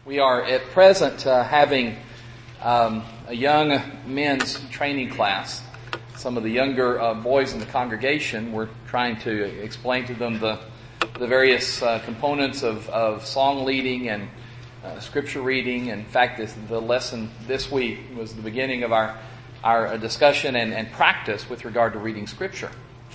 We are at present having a young men's training class. Some of the younger boys in the congregation, we're trying to explain to them the various components of song leading and scripture reading. In fact, the lesson this week was the beginning of our discussion and practice with regard to reading scripture.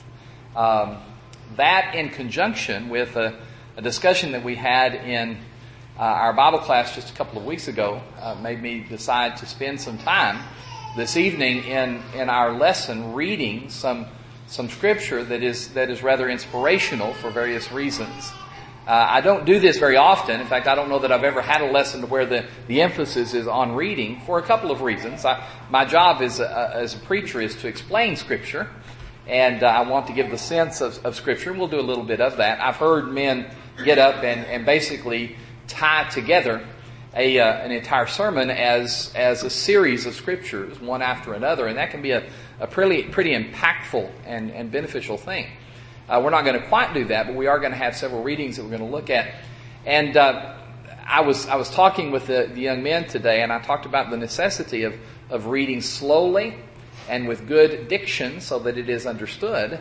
That in conjunction with a discussion that we had in our Bible class just a couple of weeks ago made me decide to spend some time this evening in our lesson reading some scripture that is rather inspirational for various reasons. I don't do this very often. In fact, I don't know that I've ever had a lesson where the emphasis is on reading for a couple of reasons. My job as a preacher is to explain scripture, and I want to give the sense of scripture. We'll do a little bit of that. I've heard men get up and basically tie together an entire sermon as a series of scriptures, one after another, and that can be a pretty impactful and beneficial thing. We're not going to quite do that, but we are going to have several readings that we're going to look at. And I was talking with the young men today, and I talked about the necessity of reading slowly and with good diction so that it is understood.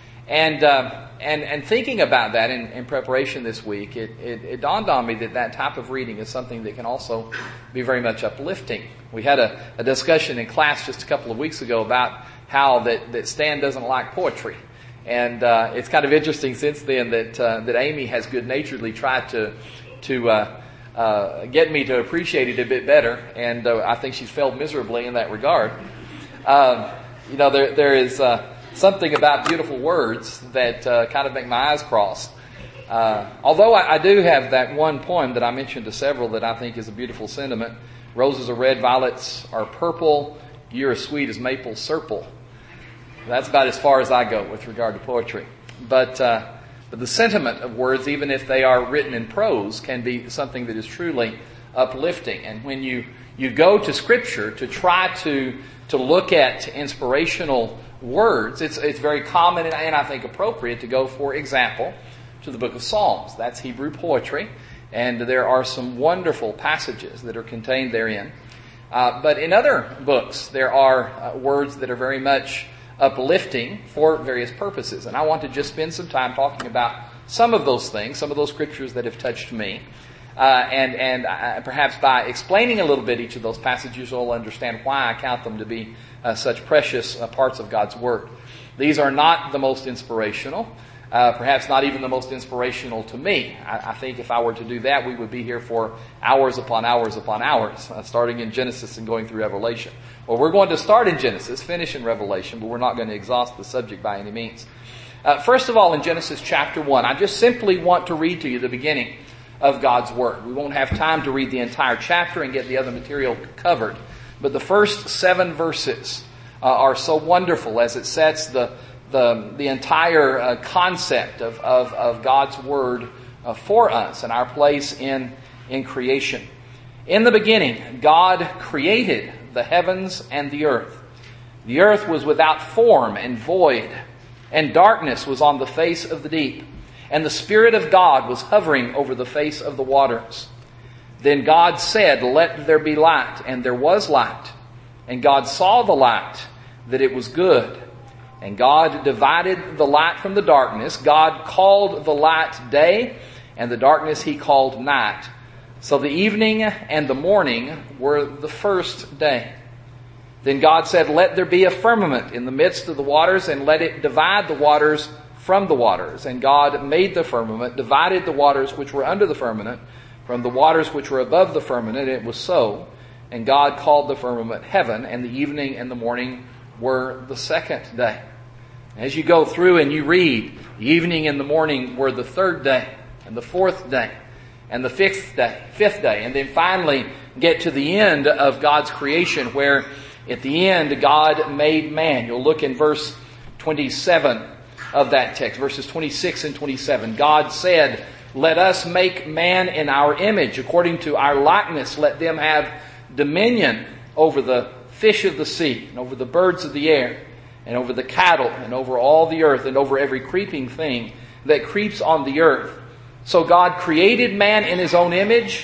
And thinking about that in preparation this week, it dawned on me that type of reading is something that can also be very much uplifting. We had a discussion in class just a couple of weeks ago about how that Stan doesn't like poetry. And it's kind of interesting since then that Amy has good-naturedly tried to get me to appreciate it a bit better, and I think she's failed miserably in that regard. There is something about beautiful words that kind of make my eyes cross. Although I do have that one poem that I mentioned to several that I think is a beautiful sentiment. Roses are red, violets are purple, you're as sweet as maple syrup. That's about as far as I go with regard to poetry. But the sentiment of words, even if they are written in prose, can be something that is truly uplifting. And when you go to Scripture to try to look at inspirational words, it's very common and I think appropriate to go, for example, to the book of Psalms. That's Hebrew poetry, and there are some wonderful passages that are contained therein. But in other books, there are words that are very much uplifting for various purposes. And I want to just spend some time talking about some of those things, some of those scriptures that have touched me. And perhaps by explaining a little bit each of those passages, you'll understand why I count them to be such precious parts of God's Word. These are not the most inspirational, perhaps not even the most inspirational to me. I think if I were to do that, we would be here for hours upon hours upon hours, starting in Genesis and going through Revelation. Well, we're going to start in Genesis, finish in Revelation, but we're not going to exhaust the subject by any means. First of all, in Genesis chapter 1, I just simply want to read to you the beginning of God's Word. We won't have time to read the entire chapter and get the other material covered, but the first 7 verses are so wonderful as it sets the entire concept of God's Word for us and our place in creation. In the beginning, God created the heavens and the earth. The earth was without form and void, and darkness was on the face of the deep. And the Spirit of God was hovering over the face of the waters. Then God said, "Let there be light," and there was light. And God saw the light, that it was good. And God divided the light from the darkness. God called the light day, and the darkness He called night. So the evening and the morning were the first day. Then God said, "Let there be a firmament in the midst of the waters, and let it divide the waters from the waters." And God made the firmament, divided the waters which were under the firmament from the waters which were above the firmament. It was so. And God called the firmament heaven, and the evening and the morning were the second day. As you go through and you read, the evening and the morning were the third day, and the fourth day, and the fifth day, and then finally get to the end of God's creation, where at the end God made man. You'll look in verse 27 of that text, verses 26 and 27. God said, "Let us make man in our image, according to our likeness. Let them have dominion over the fish of the sea, and over the birds of the air, and over the cattle, and over all the earth, and over every creeping thing that creeps on the earth." So God created man in His own image.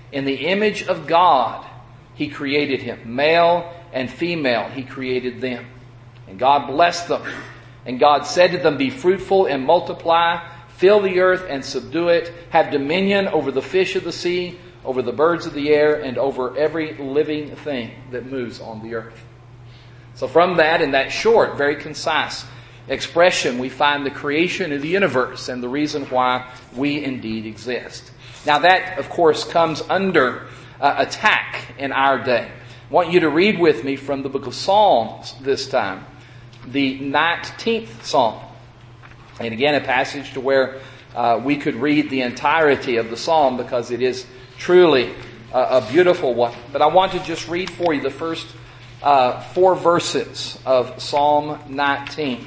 In the image of God, He created him. Male and female, He created them. And God blessed them. And God said to them, be fruitful and multiply, fill the earth and subdue it, have dominion over the fish of the sea, over the birds of the air, and over every living thing that moves on the earth. So from that, in that short, very concise expression, we find the creation of the universe and the reason why we indeed exist. Now that, of course, comes under attack in our day. I want you to read with me from the book of Psalms this time, the 19th Psalm. And again, a passage to where we could read the entirety of the Psalm because it is truly a beautiful one. But I want to just read for you the first 4 verses of Psalm 19.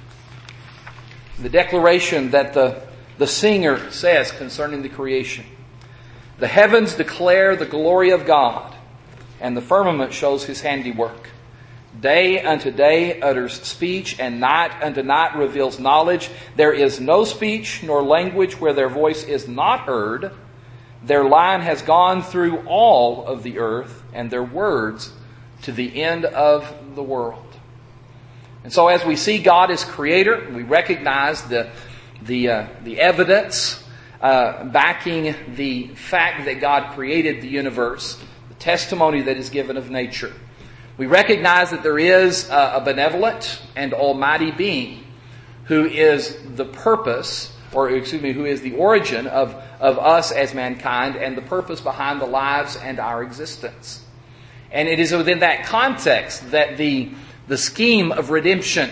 The declaration that the singer says concerning the creation. The heavens declare the glory of God, and the firmament shows His handiwork. Day unto day utters speech, and night unto night reveals knowledge. There is no speech nor language where their voice is not heard. Their line has gone through all of the earth, and their words to the end of the world. And so as we see God as creator, we recognize the evidence backing the fact that God created the universe, the testimony that is given of nature. We recognize that there is a benevolent and almighty being who is the purpose, who is the origin of us as mankind and the purpose behind the lives and our existence. And it is within that context that the scheme of redemption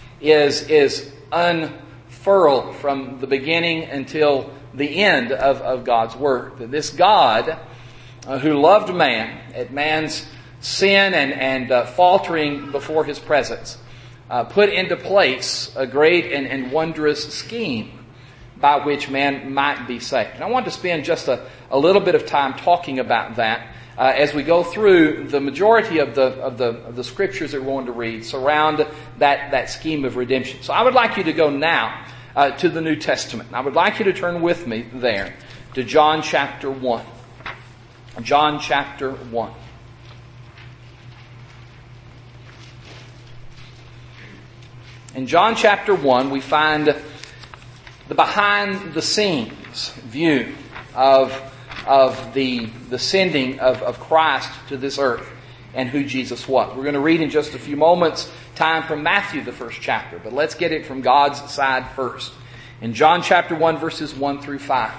is unfurled from the beginning until the end of God's Word. That this God who loved man at man's sin and faltering before His presence put into place a great and wondrous scheme by which man might be saved. And I want to spend just a little bit of time talking about that as we go through the majority of the scriptures that we're going to read surround that scheme of redemption. So I would like you to go now to the New Testament. I would like you to turn with me there to John chapter 1. John chapter 1. In John chapter 1, we find the behind the scenes view of the sending of Christ to this earth and who Jesus was. We're going to read in just a few moments time from Matthew, the first chapter, but let's get it from God's side first. In John chapter 1, verses 1 through 5.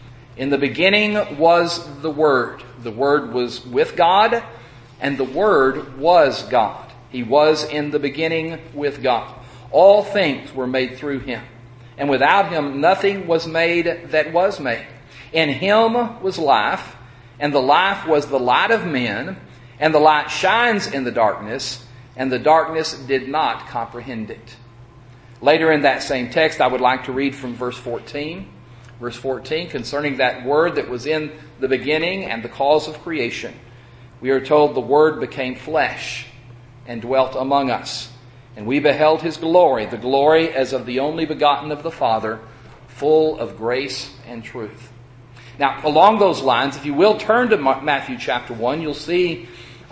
In the beginning was the Word. The Word was with God, and the Word was God. He was in the beginning with God. All things were made through Him, and without Him nothing was made that was made. In Him was life, and the life was the light of men, and the light shines in the darkness, and the darkness did not comprehend it. Later in that same text, I would like to read from verse 14. Verse 14, concerning that Word that was in the beginning and the cause of creation. We are told the Word became flesh and dwelt among us. And we beheld His glory, the glory as of the only begotten of the Father, full of grace and truth. Now, along those lines, if you will turn to Matthew chapter 1, you'll see,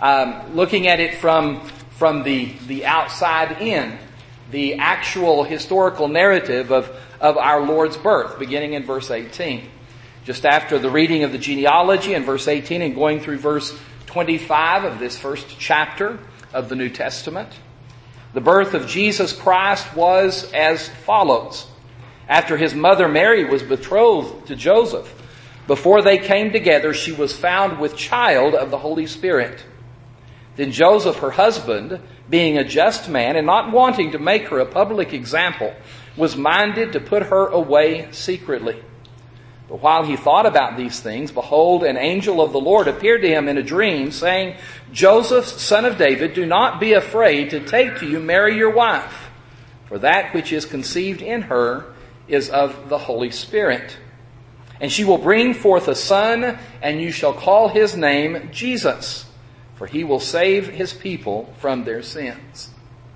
looking at it from the outside in, the actual historical narrative of our Lord's birth, beginning in verse 18. Just after the reading of the genealogy in verse 18 and going through verse 25 of this first chapter of the New Testament, the birth of Jesus Christ was as follows. After His mother Mary was betrothed to Joseph, before they came together, she was found with child of the Holy Spirit. Then Joseph, her husband, being a just man and not wanting to make her a public example, was minded to put her away secretly. But while he thought about these things, behold, an angel of the Lord appeared to him in a dream, saying, Joseph, son of David, do not be afraid to take to you Mary your wife, for that which is conceived in her is of the Holy Spirit. And she will bring forth a son, and you shall call his name Jesus, for he will save his people from their sins.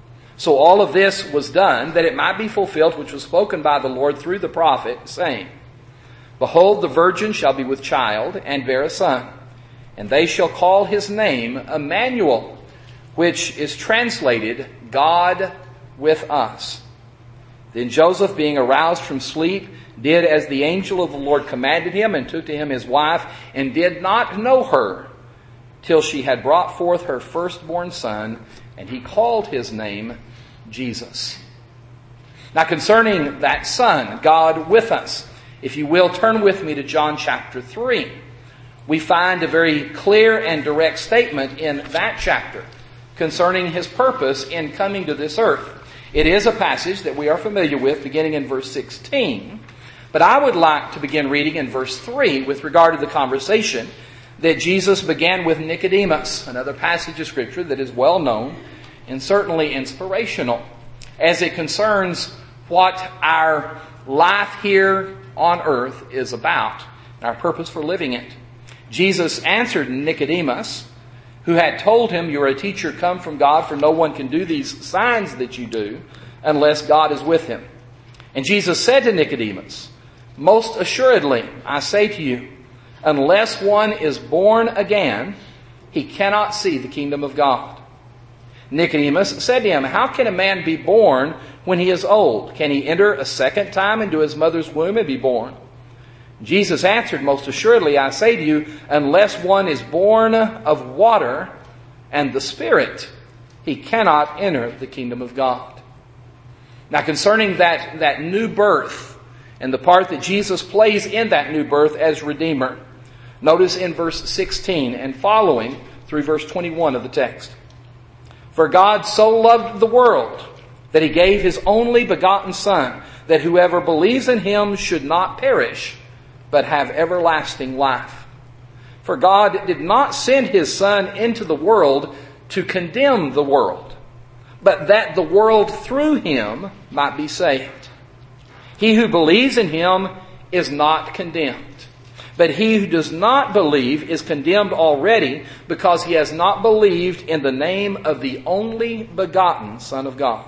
So all of this was done that it might be fulfilled which was spoken by the Lord through the prophet, saying, Behold, the virgin shall be with child, and bear a son, and they shall call his name Emmanuel, which is translated, God with us. Then Joseph, being aroused from sleep, did as the angel of the Lord commanded him, and took to him his wife, and did not know her, till she had brought forth her firstborn son, and he called his name Jesus. Now concerning that son, God with us, if you will, turn with me to John chapter 3. We find a very clear and direct statement in that chapter concerning his purpose in coming to this earth. It is a passage that we are familiar with beginning in verse 16. But I would like to begin reading in verse 3 with regard to the conversation that Jesus began with Nicodemus, another passage of Scripture that is well known and certainly inspirational as it concerns what our life here on earth is about and our purpose for living it. Jesus answered Nicodemus, who had told him, "You are a teacher come from God, for no one can do these signs that you do unless God is with him." And Jesus said to Nicodemus, "Most assuredly, I say to you, unless one is born again, he cannot see the kingdom of God." Nicodemus said to him, "How can a man be born when he is old? Can he enter a second time into his mother's womb and be born?" Jesus answered, "Most assuredly, I say to you, unless one is born of water and the Spirit, he cannot enter the kingdom of God." Now concerning that new birth and the part that Jesus plays in that new birth as Redeemer, notice in verse 16 and following through verse 21 of the text. "For God so loved the world that he gave his only begotten Son, that whoever believes in him should not perish, but have everlasting life. For God did not send his Son into the world to condemn the world, but that the world through him might be saved. He who believes in him is not condemned, but he who does not believe is condemned already, because he has not believed in the name of the only begotten Son of God.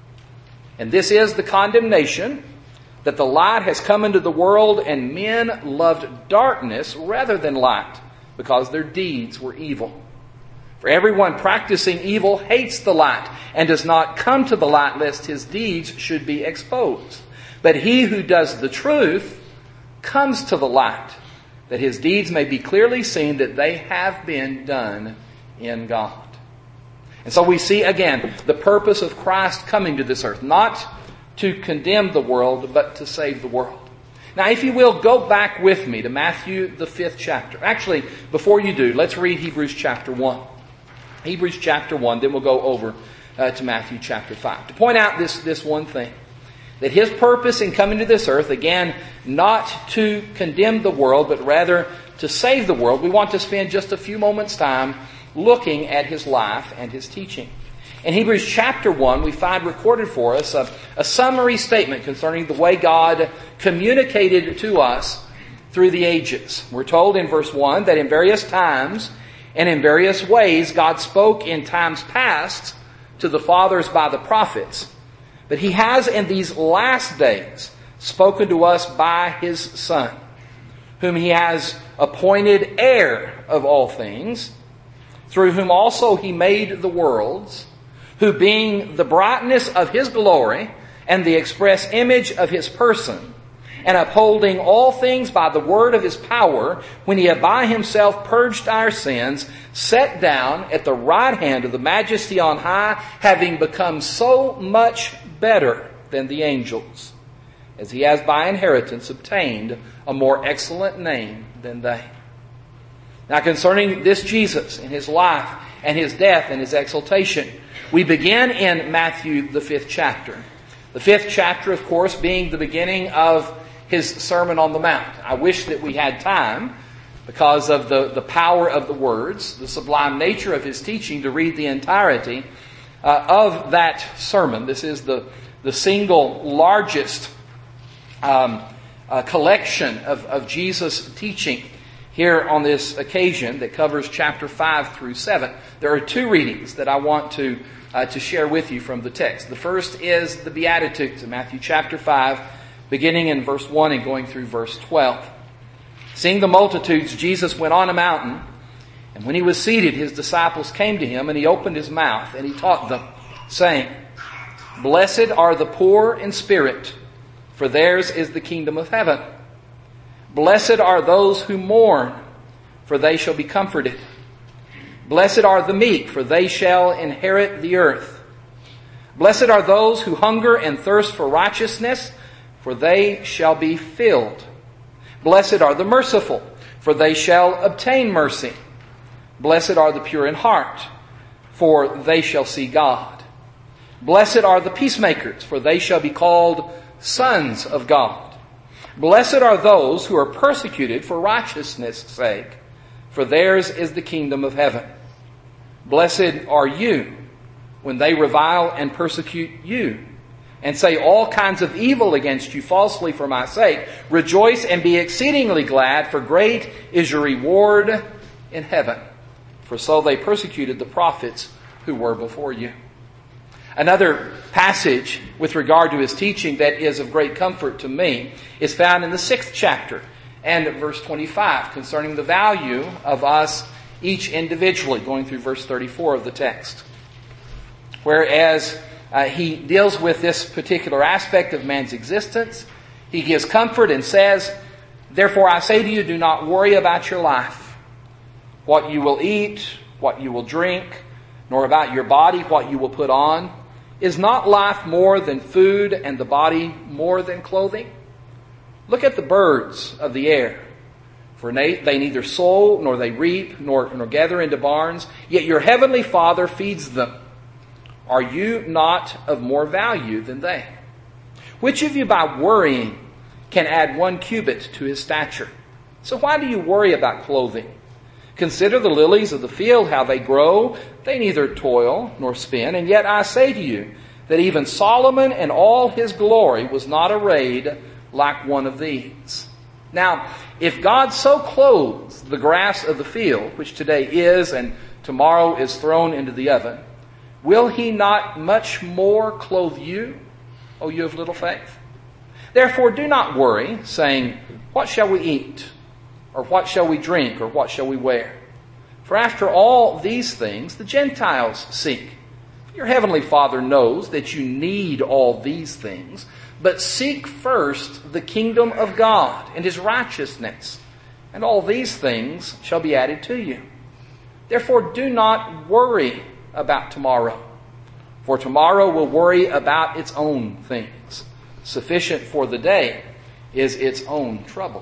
And this is the condemnation, that the light has come into the world, and men loved darkness rather than light, because their deeds were evil. For everyone practicing evil hates the light, and does not come to the light, lest his deeds should be exposed. But he who does the truth comes to the light, that his deeds may be clearly seen that they have been done in God." And so we see again the purpose of Christ coming to this earth, not to condemn the world, but to save the world. Now, if you will, go back with me to Matthew, the 5th chapter. Actually, before you do, let's read Hebrews chapter 1. Hebrews chapter 1, then we'll go over to Matthew chapter 5. To point out this one thing, that his purpose in coming to this earth, again, not to condemn the world, but rather to save the world. We want to spend just a few moments' time looking at his life and his teaching. In Hebrews chapter 1, we find recorded for us a summary statement concerning the way God communicated to us through the ages. We're told in verse 1 that in various times and in various ways God spoke in times past to the fathers by the prophets. But he has in these last days spoken to us by his Son, whom he has appointed heir of all things, through whom also he made the worlds, who being the brightness of his glory and the express image of his person, and upholding all things by the word of his power, when he had by himself purged our sins, sat down at the right hand of the Majesty on high, having become so much better than the angels, as he has by inheritance obtained a more excellent name than they. Now concerning this Jesus and his life and his death and his exaltation, we begin in Matthew, the 5th chapter. The 5th chapter, of course, being the beginning of his Sermon on the Mount. I wish that we had time, because of the power of the words, the sublime nature of his teaching, to read the entirety of that sermon. This is the single largest collection of Jesus' teaching here on this occasion that covers chapter 5 through 7. There are two readings that I want to share with you from the text. The first is the Beatitudes in Matthew chapter 5, beginning in verse 1 and going through verse 12. Seeing the multitudes, Jesus went on a mountain, and when he was seated, his disciples came to him, and he opened his mouth, and he taught them, saying, Blessed are the poor in spirit, for theirs is the kingdom of heaven. Blessed are those who mourn, for they shall be comforted. Blessed are the meek, for they shall inherit the earth. Blessed are those who hunger and thirst for righteousness, for they shall be filled. Blessed are the merciful, for they shall obtain mercy. Blessed are the pure in heart, for they shall see God. Blessed are the peacemakers, for they shall be called sons of God. Blessed are those who are persecuted for righteousness' sake, for theirs is the kingdom of heaven. Blessed are you when they revile and persecute you, and say all kinds of evil against you falsely for my sake. Rejoice and be exceedingly glad, for great is your reward in heaven. For so they persecuted the prophets who were before you. Another passage with regard to his teaching that is of great comfort to me is found in the 6th chapter and verse 25 concerning the value of us each individually, going through verse 34 of the text. Whereas he deals with this particular aspect of man's existence, he gives comfort and says, Therefore I say to you, do not worry about your life, what you will eat, what you will drink, nor about your body, what you will put on. Is not life more than food, and the body more than clothing? Look at the birds of the air. For they neither sow, nor they reap, nor gather into barns, yet your heavenly Father feeds them. Are you not of more value than they? Which of you by worrying can add 1 cubit to his stature? So why do you worry about clothing? Consider the lilies of the field, how they grow. They neither toil nor spin. And yet I say to you that even Solomon in all his glory was not arrayed like one of these. Now, if God so clothes the grass of the field, which today is and tomorrow is thrown into the oven, will he not much more clothe you, O you of little faith? Therefore do not worry, saying, What shall we eat? Or what shall we drink? Or what shall we wear? For after all these things the Gentiles seek. Your heavenly Father knows that you need all these things, but seek first the kingdom of God and his righteousness, and all these things shall be added to you. Therefore do not worry about tomorrow, for tomorrow will worry about its own things. Sufficient for the day is its own trouble.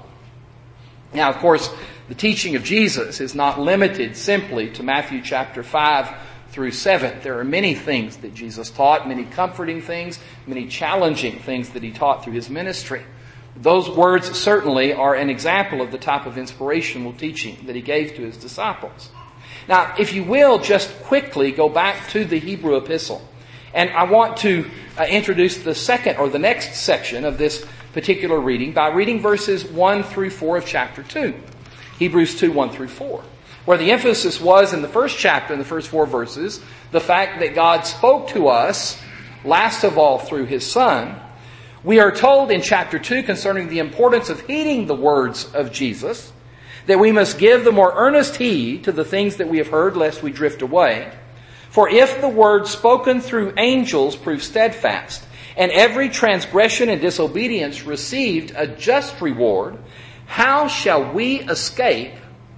Now, of course, the teaching of Jesus is not limited simply to Matthew chapter 5 through 7. There are many things that Jesus taught, many comforting things, many challenging things that he taught through his ministry. Those words certainly are an example of the type of inspirational teaching that he gave to his disciples. Now, if you will, just quickly go back to the Hebrew epistle. And I want to introduce the second or the next section of this particular reading by reading verses 1 through 4 of chapter 2. Hebrews 2, 1 through 4. Where the emphasis was in the first chapter, in the first 4 verses, the fact that God spoke to us, last of all through his Son. We are told in chapter 2 concerning the importance of heeding the words of Jesus, that we must give the more earnest heed to the things that we have heard, lest we drift away. For if the word spoken through angels proved steadfast, and every transgression and disobedience received a just reward, how shall we escape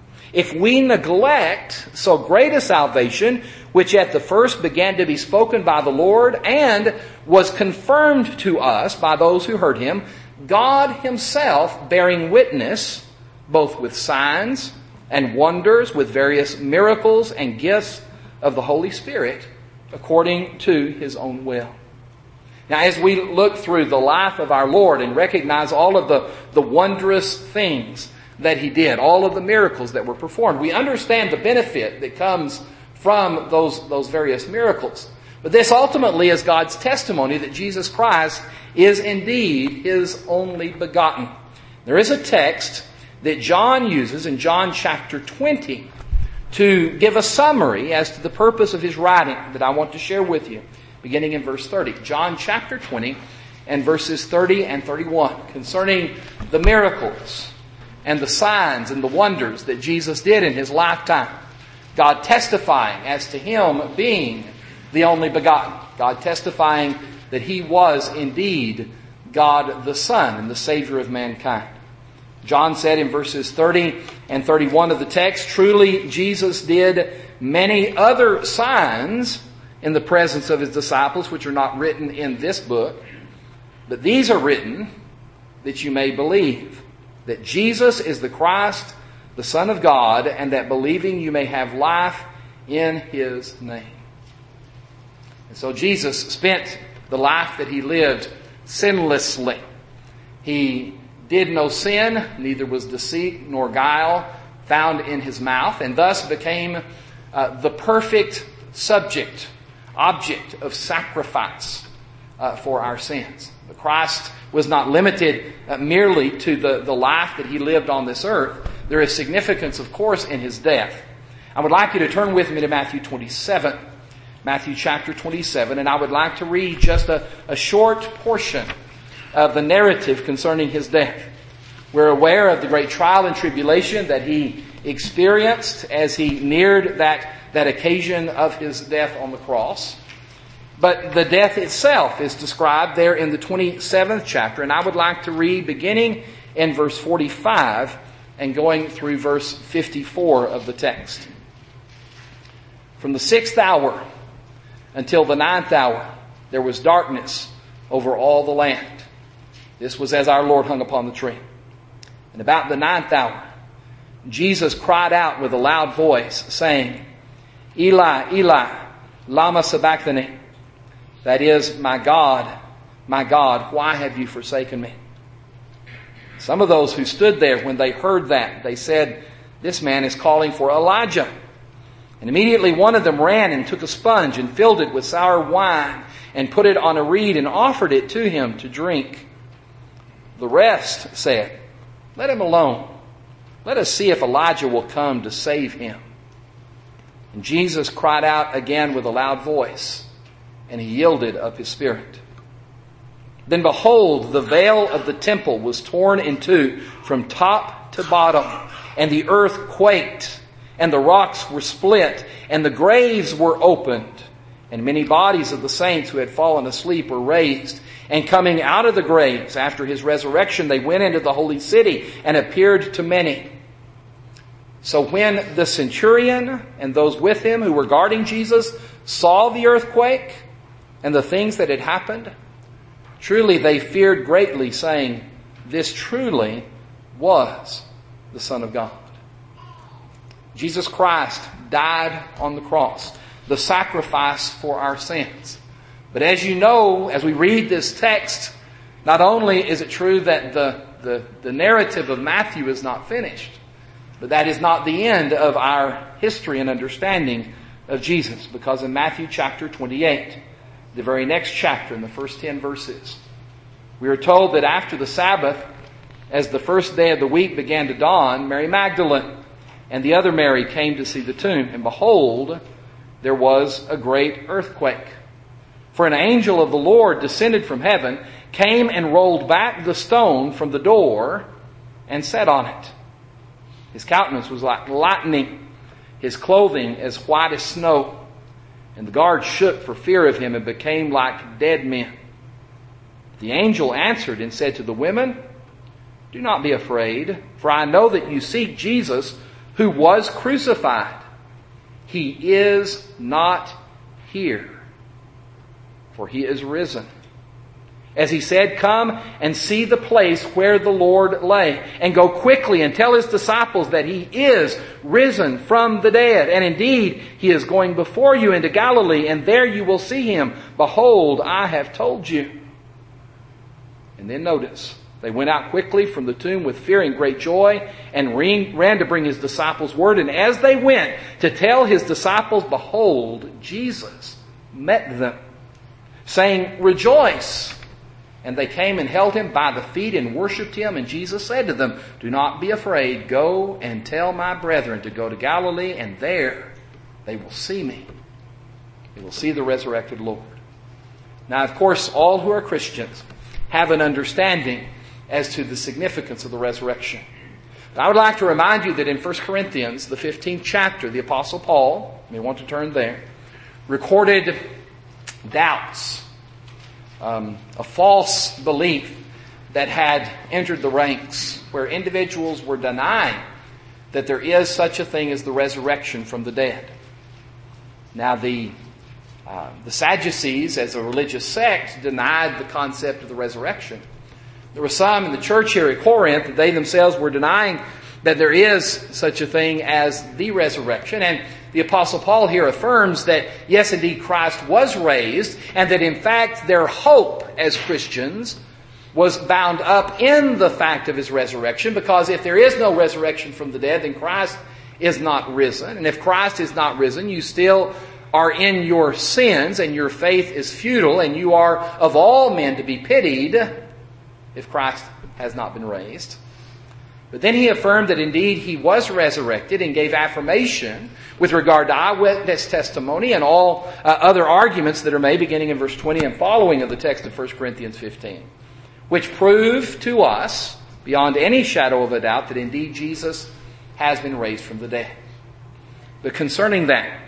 if we neglect so great a salvation, which at the first began to be spoken by the Lord and was confirmed to us by those who heard him, God himself bearing witness, both with signs and wonders, with various miracles and gifts of the Holy Spirit, according to his own will. Now, as we look through the life of our Lord and recognize all of the wondrous things that he did, all of the miracles that were performed, we understand the benefit that comes from those various miracles. But this ultimately is God's testimony that Jesus Christ is indeed his only begotten. There is a text that John uses in John chapter 20 to give a summary as to the purpose of his writing that I want to share with you, beginning in verse 30. John chapter 20 and verses 30 and 31 concerning the miracles and the signs and the wonders that Jesus did in His lifetime. God testifying as to Him being the only begotten. God testifying that He was indeed God the Son and the Savior of mankind. John said in verses 30 and 31 of the text, "Truly Jesus did many other signs in the presence of His disciples, which are not written in this book. But these are written that you may believe that Jesus is the Christ, the Son of God, and that believing you may have life in His name." And so Jesus spent the life that He lived sinlessly. He did no sin, neither was deceit nor guile found in His mouth, and thus became the perfect object of sacrifice for our sins. But Christ was not limited merely to the life that He lived on this earth. There is significance, of course, in His death. I would like you to turn with me to Matthew 27. Matthew chapter 27, and I would like to read just a short portion of the narrative concerning His death. We're aware of the great trial and tribulation that He experienced as He neared that occasion of His death on the cross. But the death itself is described there in the 27th chapter, and I would like to read beginning in verse 45 and going through verse 54 of the text. "From the 6th hour until the 9th hour, there was darkness over all the land." This was as our Lord hung upon the tree. "And about the 9th hour, Jesus cried out with a loud voice, saying, Eli, Eli, lama sabachthani? That is, my God, why have you forsaken me?" Some of those who stood there, when they heard that, they said, "This man is calling for Elijah." And immediately one of them ran and took a sponge and filled it with sour wine and put it on a reed and offered it to him to drink. The rest said, "Let him alone. Let us see if Elijah will come to save him." And Jesus cried out again with a loud voice, and He yielded up His spirit. Then behold, the veil of the temple was torn in two from top to bottom, and the earth quaked, and the rocks were split, and the graves were opened, and many bodies of the saints who had fallen asleep were raised. And coming out of the graves after His resurrection, they went into the holy city and appeared to many. So when the centurion and those with him who were guarding Jesus saw the earthquake and the things that had happened, truly they feared greatly, saying, "This truly was the Son of God." Jesus Christ died on the cross, the sacrifice for our sins. But as you know, as we read this text, not only is it true that the narrative of Matthew is not finished, but that is not the end of our history and understanding of Jesus. Because in Matthew chapter 28, the very next chapter, in the first 10 verses, we are told that after the Sabbath, as the first day of the week began to dawn, Mary Magdalene and the other Mary came to see the tomb. And behold, there was a great earthquake. For an angel of the Lord descended from heaven, came and rolled back the stone from the door and sat on it. His countenance was like lightning, His clothing as white as snow. And the guards shook for fear of Him and became like dead men. The angel answered and said to the women, "Do not be afraid, for I know that you seek Jesus who was crucified. He is not here, for He is risen. As He said, come and see the place where the Lord lay, and go quickly and tell His disciples that He is risen from the dead. And indeed, He is going before you into Galilee, and there you will see Him. Behold, I have told you." And then notice, they went out quickly from the tomb with fear and great joy, and ran to bring His disciples word. And as they went to tell His disciples, behold, Jesus met them, saying, "Rejoice." And they came and held Him by the feet and worshipped Him. And Jesus said to them, "Do not be afraid. Go and tell my brethren to go to Galilee, and there they will see me. They will see the resurrected Lord." Now, of course, all who are Christians have an understanding as to the significance of the resurrection. But I would like to remind you that in 1 Corinthians, the 15th chapter, the Apostle Paul, you may want to turn there, recorded doubts, a false belief that had entered the ranks, where individuals were denying that there is such a thing as the resurrection from the dead. Now, the Sadducees, as a religious sect, denied the concept of the resurrection. There were some in the church here at Corinth that they themselves were denying that there is such a thing as the resurrection. And the Apostle Paul here affirms that, yes, indeed, Christ was raised, and that, in fact, their hope as Christians was bound up in the fact of His resurrection, because if there is no resurrection from the dead, then Christ is not risen. And if Christ is not risen, you still are in your sins, and your faith is futile, and you are of all men to be pitied if Christ has not been raised. But then he affirmed that indeed He was resurrected, and gave affirmation with regard to eyewitness testimony and all other arguments that are made beginning in verse 20 and following of the text of 1 Corinthians 15, which prove to us beyond any shadow of a doubt that indeed Jesus has been raised from the dead. But concerning that,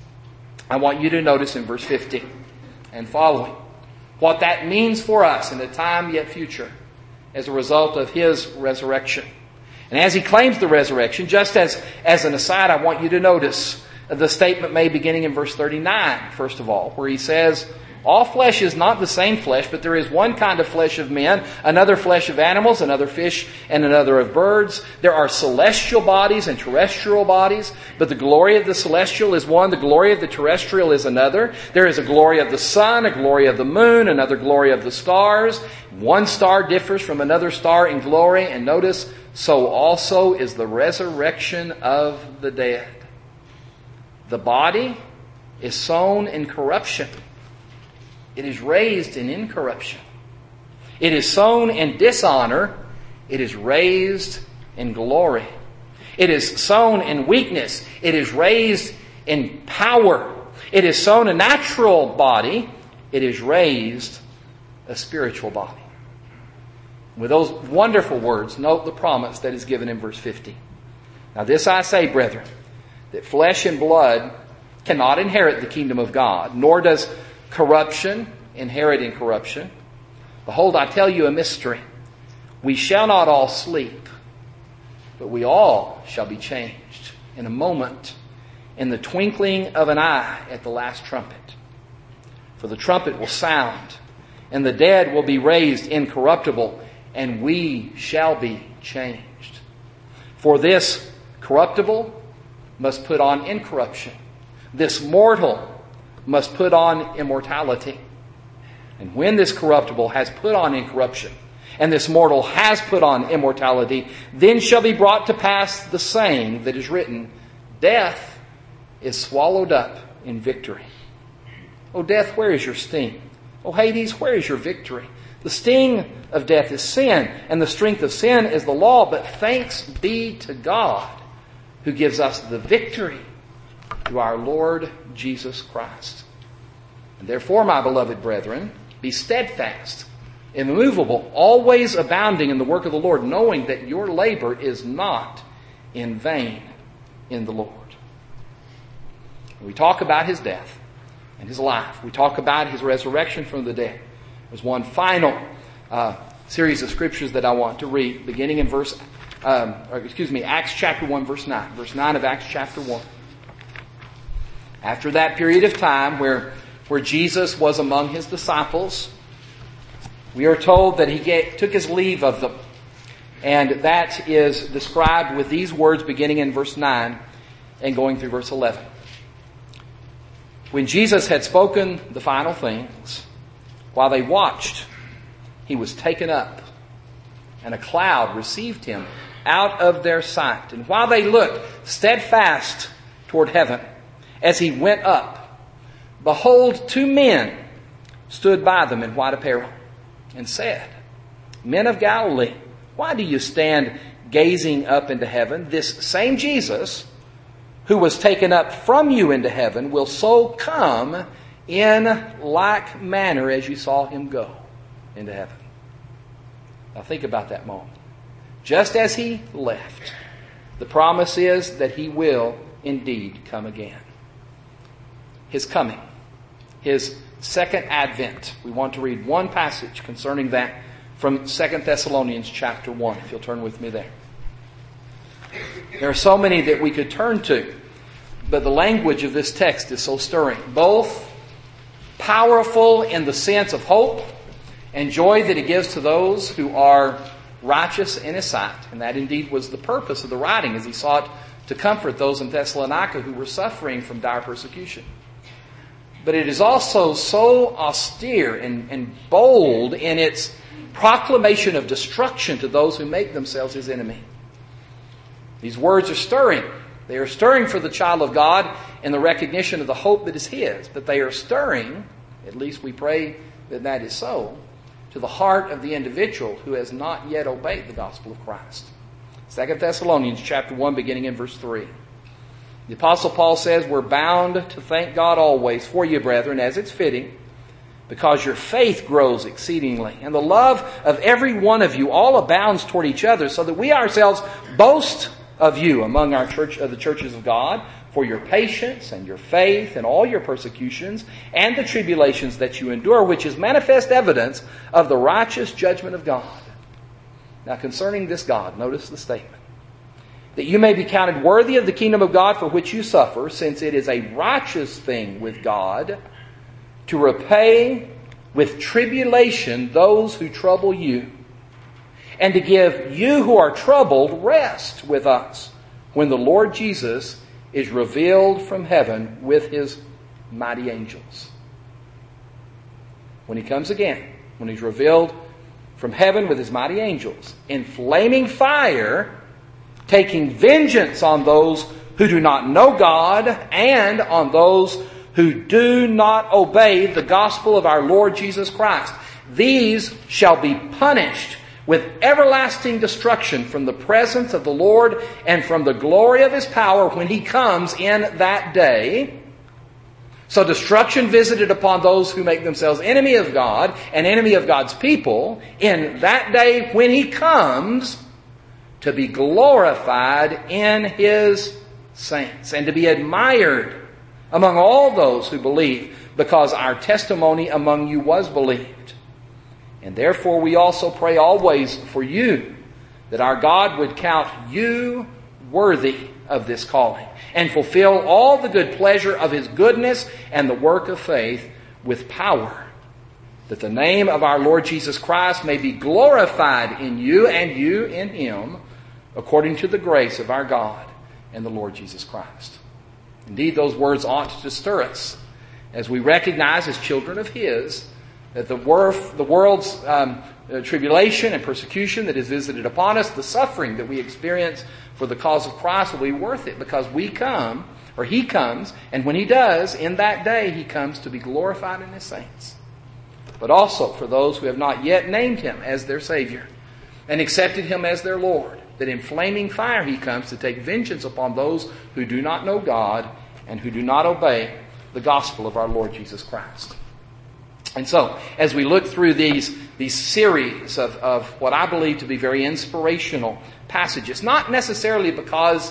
I want you to notice in verse 50 and following what that means for us in the time yet future as a result of His resurrection. And as he claims the resurrection, just as an aside, I want you to notice the statement made beginning in verse 39, first of all, where he says, all flesh is not the same flesh, but there is one kind of flesh of men, another flesh of animals, another fish, and another of birds. There are celestial bodies and terrestrial bodies, but the glory of the celestial is one, the glory of the terrestrial is another. There is a glory of the sun, a glory of the moon, another glory of the stars. One star differs from another star in glory, and notice, so also is the resurrection of the dead. The body is sown in corruption. It is raised in incorruption. It is sown in dishonor. It is raised in glory. It is sown in weakness. It is raised in power. It is sown a natural body. It is raised a spiritual body. With those wonderful words, note the promise that is given in verse 50. Now this I say, brethren, that flesh and blood cannot inherit the kingdom of God, nor does corruption inherit incorruption. Behold, I tell you a mystery. We shall not all sleep, but we all shall be changed in a moment, in the twinkling of an eye at the last trumpet. For the trumpet will sound, and the dead will be raised incorruptible, and we shall be changed. For this corruptible must put on incorruption. This mortal must put on immortality. And when this corruptible has put on incorruption, and this mortal has put on immortality, then shall be brought to pass the saying that is written, death is swallowed up in victory. O death, where is your sting? O Hades, where is your victory? The sting of death is sin, and the strength of sin is the law. But thanks be to God, who gives us the victory through our Lord Jesus Christ. And therefore, my beloved brethren, be steadfast, immovable, always abounding in the work of the Lord, knowing that your labor is not in vain in the Lord. We talk about His death and His life. We talk about His resurrection from the dead. There's one final series of scriptures that I want to read, beginning in Acts chapter 1, verse 9. Verse 9 of Acts chapter 1. After that period of time where Jesus was among His disciples, we are told that He took His leave of them. And that is described with these words beginning in verse 9 and going through verse 11. When Jesus had spoken the final things, while they watched, He was taken up, and a cloud received Him out of their sight. And while they looked steadfast toward heaven, as He went up, behold, 2 men stood by them in white apparel, and said, Men of Galilee, why do you stand gazing up into heaven? This same Jesus, who was taken up from you into heaven, will so come in like manner as you saw Him go into heaven. Now think about that moment. just as He left. The promise is that He will indeed come again. His coming. His second advent. We want to read one passage concerning that from 2 Thessalonians chapter 1, if you'll turn with me there. There are so many that we could turn to, but the language of this text is so stirring. Both powerful in the sense of hope and joy that it gives to those who are righteous in His sight. And that indeed was the purpose of the writing, as he sought to comfort those in Thessalonica who were suffering from dire persecution. But it is also so austere and bold in its proclamation of destruction to those who make themselves His enemy. These words are stirring. They are stirring for the child of God in the recognition of the hope that is his. But they are stirring, at least we pray that that is so, to the heart of the individual who has not yet obeyed the gospel of Christ. 2 Thessalonians chapter 1, beginning in verse 3. The Apostle Paul says, we're bound to thank God always for you, brethren, as it's fitting, because your faith grows exceedingly, and the love of every one of you all abounds toward each other, so that we ourselves boast of you among our church of the churches of God, for your patience and your faith and all your persecutions and the tribulations that you endure, which is manifest evidence of the righteous judgment of God. Now concerning this God, notice the statement. That you may be counted worthy of the kingdom of God for which you suffer, since it is a righteous thing with God to repay with tribulation those who trouble you, and to give you who are troubled rest with us when the Lord Jesus is revealed from heaven with His mighty angels. When He comes again, when He's revealed from heaven with His mighty angels, in flaming fire, taking vengeance on those who do not know God and on those who do not obey the gospel of our Lord Jesus Christ. These shall be punished with everlasting destruction from the presence of the Lord and from the glory of His power when He comes in that day. So destruction visited upon those who make themselves enemy of God and enemy of God's people in that day when He comes to be glorified in His saints and to be admired among all those who believe, because our testimony among you was believed. And therefore we also pray always for you, that our God would count you worthy of this calling, and fulfill all the good pleasure of His goodness and the work of faith with power, that the name of our Lord Jesus Christ may be glorified in you and you in Him, according to the grace of our God and the Lord Jesus Christ. Indeed, those words ought to stir us as we recognize as children of His that the world's tribulation and persecution that is visited upon us, the suffering that we experience for the cause of Christ, will be worth it, because we come, or He comes, and when He does, in that day He comes to be glorified in His saints. But also for those who have not yet named Him as their Savior and accepted Him as their Lord, that in flaming fire He comes to take vengeance upon those who do not know God and who do not obey the gospel of our Lord Jesus Christ. And so, as we look through these series of what I believe to be very inspirational passages, not necessarily because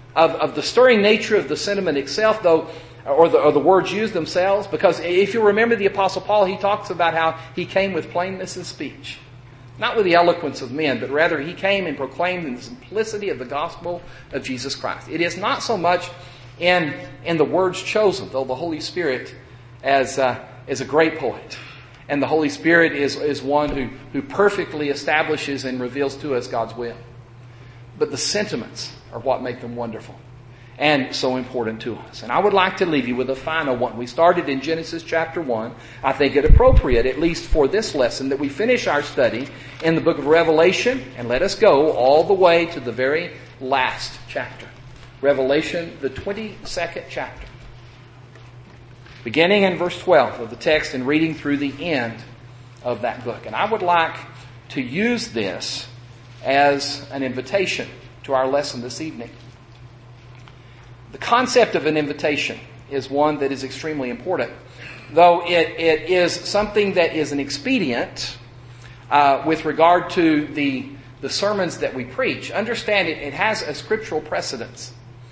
of the stirring nature of the sentiment itself, though, or the words used themselves, because if you remember the Apostle Paul, he talks about how he came with plainness of speech. Not with the eloquence of men, but rather he came and proclaimed in the simplicity of the gospel of Jesus Christ. It is not so much in the words chosen, though the Holy Spirit is a great poet. And the Holy Spirit is one who perfectly establishes and reveals to us God's will. But the sentiments are what make them wonderful and so important to us. And I would like to leave you with a final one. We started in Genesis chapter 1. I think it appropriate, at least for this lesson, that we finish our study in the book of Revelation, and let us go all the way to the very last chapter. Revelation, the 22nd chapter. Beginning in verse 12 of the text and reading through the end of that book. And I would like to use this as an invitation to our lesson this evening. The concept of an invitation is one that is extremely important, though it is something that is an expedient with regard to the the sermons that we preach, understand it has a scriptural precedence.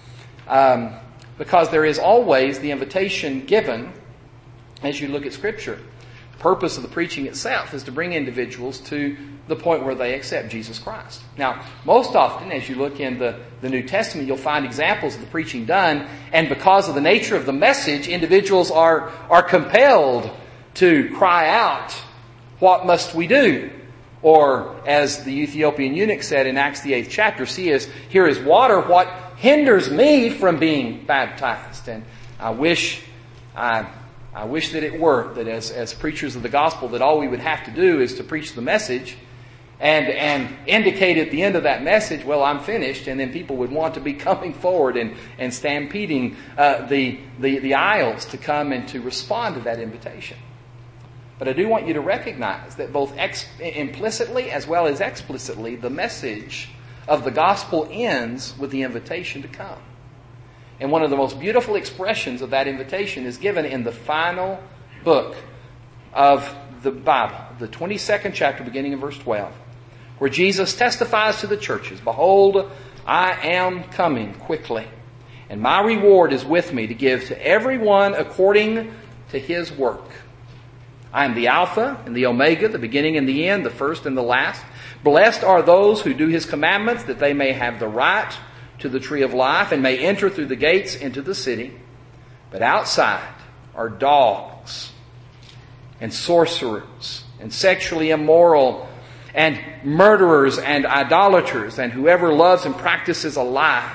Because there is always the invitation given as you look at Scripture. The purpose of the preaching itself is to bring individuals to the point where they accept Jesus Christ. Now, most often, as you look in the New Testament, you'll find examples of the preaching done, and because of the nature of the message, individuals are compelled to cry out, "What must we do?" Or, as the Ethiopian eunuch said in Acts the 8th chapter, "Here is water, what hinders me from being baptized?" And I wish that it were that as preachers of the gospel that all we would have to do is to preach the message and indicate at the end of that message, "Well, I'm finished," and then people would want to be coming forward and stampeding the aisles to come and to respond to that invitation. But I do want you to recognize that both implicitly as well as explicitly, the message of the gospel ends with the invitation to come. And one of the most beautiful expressions of that invitation is given in the final book of the Bible, the 22nd chapter, beginning in verse 12, where Jesus testifies to the churches, "Behold, I am coming quickly, and my reward is with me to give to everyone according to his work. I am the Alpha and the Omega, the beginning and the end, the first and the last. Blessed are those who do his commandments, that they may have the right to the tree of life and may enter through the gates into the city. But outside are dogs and sorcerers and sexually immoral and murderers and idolaters and whoever loves and practices a lie.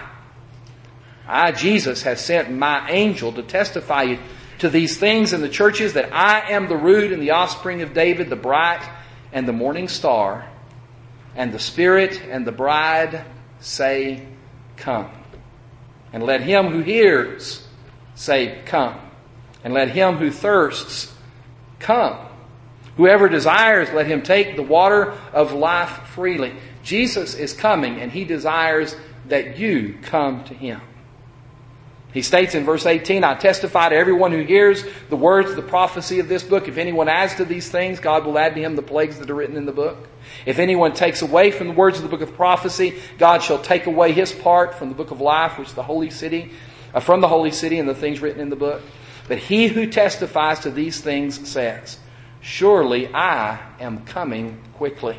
I, Jesus, have sent my angel to testify to these things in the churches, that I am the root and the offspring of David, the bright and the morning star. And the Spirit and the bride say, Come. And let him who hears say, Come. And let him who thirsts come. Whoever desires, let him take the water of life freely." Jesus is coming, and he desires that you come to him. He states in verse 18, "I testify to everyone who hears the words of the prophecy of this book. If anyone adds to these things, God will add to him the plagues that are written in the book. If anyone takes away from the words of the book of prophecy, God shall take away his part from the book of life, which the holy city, from the holy city, and the things written in the book. But he who testifies to these things says, Surely I am coming quickly."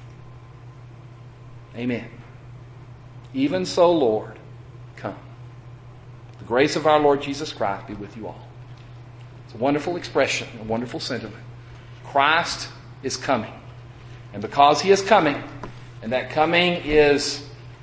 Amen. Even so, Lord, come. The grace of our Lord Jesus Christ be with you all. It's a wonderful expression, a wonderful sentiment. Christ is coming. And because he is coming, and that coming is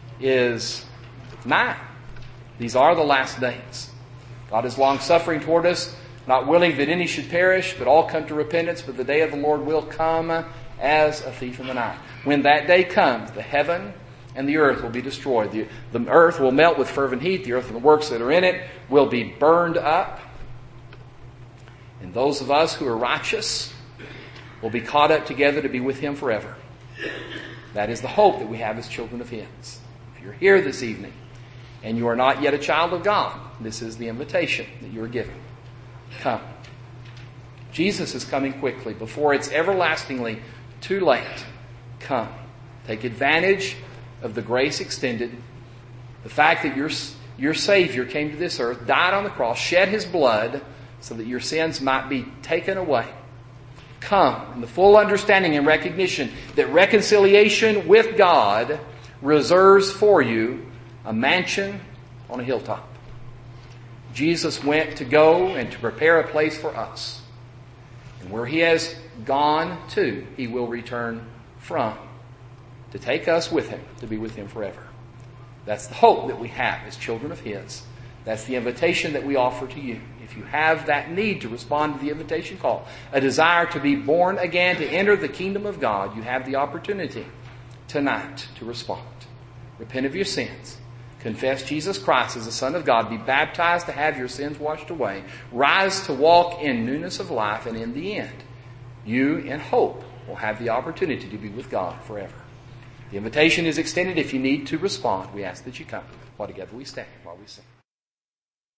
nigh. These are the last days. God is long-suffering toward us, not willing that any should perish, but all come to repentance. But the day of the Lord will come as a thief in the night. When that day comes, the heaven and the earth will be destroyed. The earth will melt with fervent heat. The earth and the works that are in it will be burned up. And those of us who are righteous will be caught up together to be with him forever. That is the hope that we have as children of his. If you're here this evening and you are not yet a child of God, this is the invitation that you are given. Come. Jesus is coming quickly before it's everlastingly too late. Come. Take advantage of the grace extended. The fact that your Savior came to this earth, died on the cross, shed his blood so that your sins might be taken away. Come in the full understanding and recognition that reconciliation with God reserves for you a mansion on a hilltop. Jesus went to go and to prepare a place for us. And where he has gone to, he will return from, to take us with him, to be with him forever. That's the hope that we have as children of his. That's the invitation that we offer to you. If you have that need to respond to the invitation call, a desire to be born again, to enter the kingdom of God, you have the opportunity tonight to respond. Repent of your sins. Confess Jesus Christ as the Son of God. Be baptized to have your sins washed away. Rise to walk in newness of life. And in the end, you in hope will have the opportunity to be with God forever. The invitation is extended. If you need to respond, we ask that you come. While together we stand while we sing.